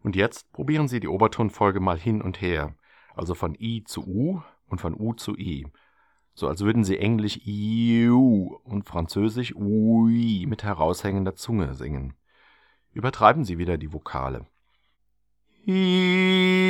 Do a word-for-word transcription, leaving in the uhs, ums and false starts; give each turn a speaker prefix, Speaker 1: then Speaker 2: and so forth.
Speaker 1: Und jetzt probieren Sie die Obertonfolge mal hin und her, also von I zu U und von U zu I. So als würden Sie Englisch Iu und Französisch Ui mit heraushängender Zunge singen. Übertreiben Sie wieder die Vokale. I